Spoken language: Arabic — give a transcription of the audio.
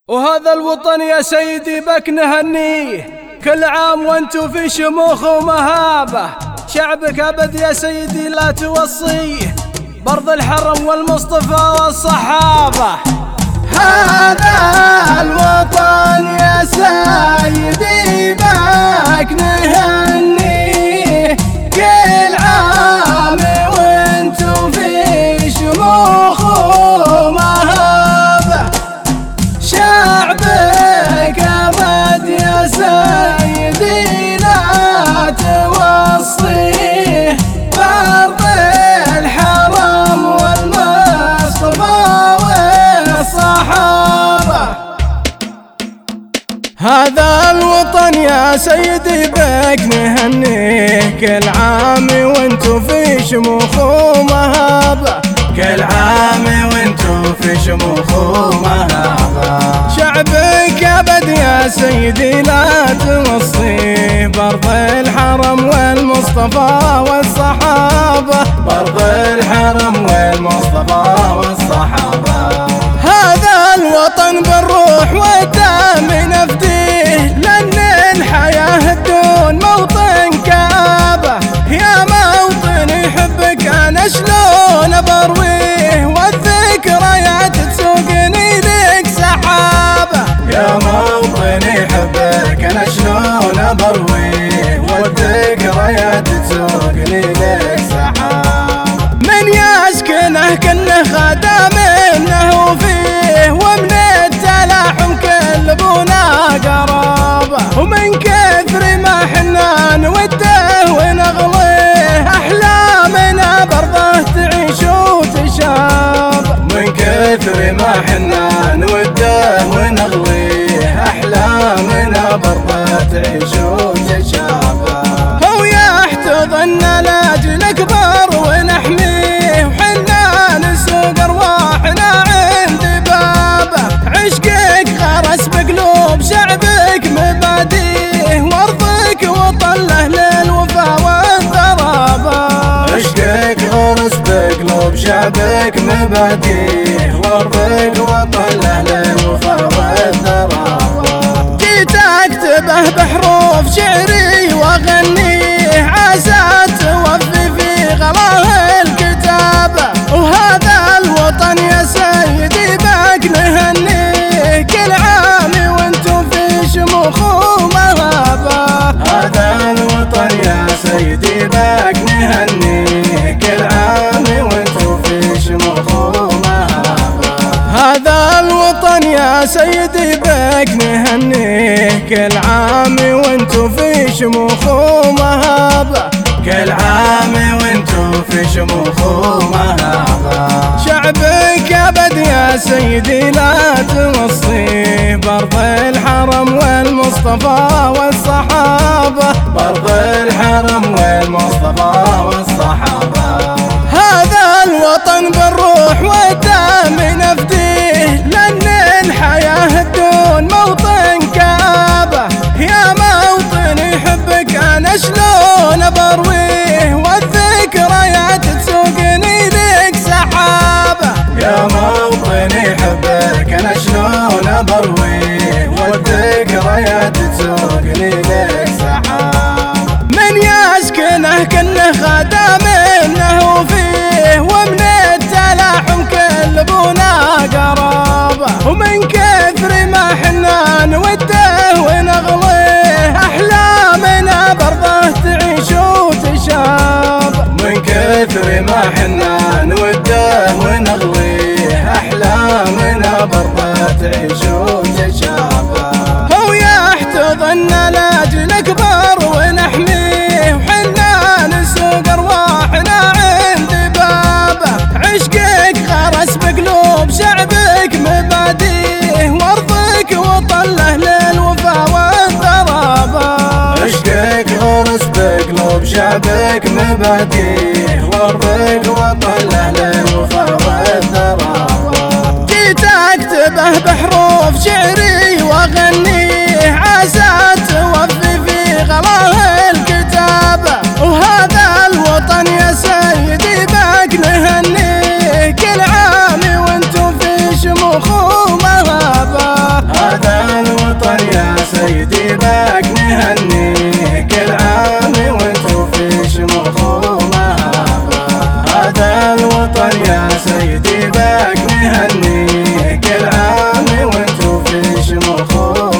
وهذا الوطن يا سيدي بك نهنيه كل عام وانتو في شموخ ومهابة. شعبك أبد يا سيدي لا توصيه برض الحرم والمصطفى والصحابة. هذا الوطن يا سيدي بك نهنيه كل عام وانتو في شموخ ومهابة. شعبك أبد يا سيدي لا توصيه برض الحرم والمصطفى والصحابة. هذا الوطن يا سيدي بك نهنيه كل عام وانتو في شموخ ومهابة. كل عام وانتو في شموخ ومهابة. شعبك أبد يا سيدي لا توصيه برض الحرم والمصطفى والصحابة. برض الحرم والمصطفى والصحابة. هذا الوطن بالروح والدم نفديه لأن الحياة دون موطن كآبة. يا موطن يحبك أنا شلون برويه والذكريات تسوقني لك سحابة. يا موطن يحبك أنا شلون برويه والذكريات تسوقني لك سحابة. من يسكنه كله خدم منه وفيه ومن التلاحم كل بونا قرابة. ومن كثر ما حنا نوده ونغليه أحلامنا برضه تعيش وتشاب. من كثر ما حنا نوده ونغليه أحلامنا برضه تعيش وتشاب. هو يحتضن لاجل أكبر ونحميه وحنا نسوق أرواحنا عند بابه. عشقك غرس بقلوب شعبك مباديه وارضك وطن له للوفا والضرابة. عشقك غرس بقلوب شعبك مباديه وارضك وطن له للوفا والضرابة. جيت أكتبه بحروف شعري وأغنيه عسى توفي في غلاه الكتابة. وهذا الوطن يا سيدي بك نهنيه كل عام وانتو في شموخ ومهابة. هذا الوطن يا سيدي بك نهنيه كل عام وانتو في شموخ ومهابة. هذا الوطن يا سيدي بك نهنيه كل عام وانتو في شموخ ومهابة. كل عام وانتو في شموخ ومهابة. شعبك أبد يا سيدي لا توصيه برض الحرم والمصطفى والصحابة. برض الحرم والمصطفى والصحابة. هذا الوطن بالروح والدم نفديه لأن الحياة دون موطن كآبة. يا موطن يحبك أنا شلون برويه والذكريات تسوقني لك سحابة. يا موطن يحبك أنا شلون برويه والذكريات تسوقني لك سحابة. من يسكنه كله خدم منه وفيه ومن التلاحم كل بونا قرابة. ومن كثر ما حنا نوده ونغليه أحلامنا برضه تعيش وتشاب. من كثر ما حنا نوده ونغليه أحلامنا برضه تعيش وتشاب. هو يحتضن لاجل أكبر ونحميه وحنا نسوق أرواحنا عند بابه. عشقك غرس بقلوب شعبك مباديه وارضك وطن له للوفا والضرابة. عشقك غرس بقلوب شعبك مباديه وارضك وطن له للوفا والضرابة. جيت أكتبه بحروف شعري وأغنيه عسى توفي في غلاه الكتابة. وهذا الوطن يا سيدي بك نهنيه كل عام وانتو في شموخ ومهابة. سيدي بك نهنيه كل عام وانتو في شموخ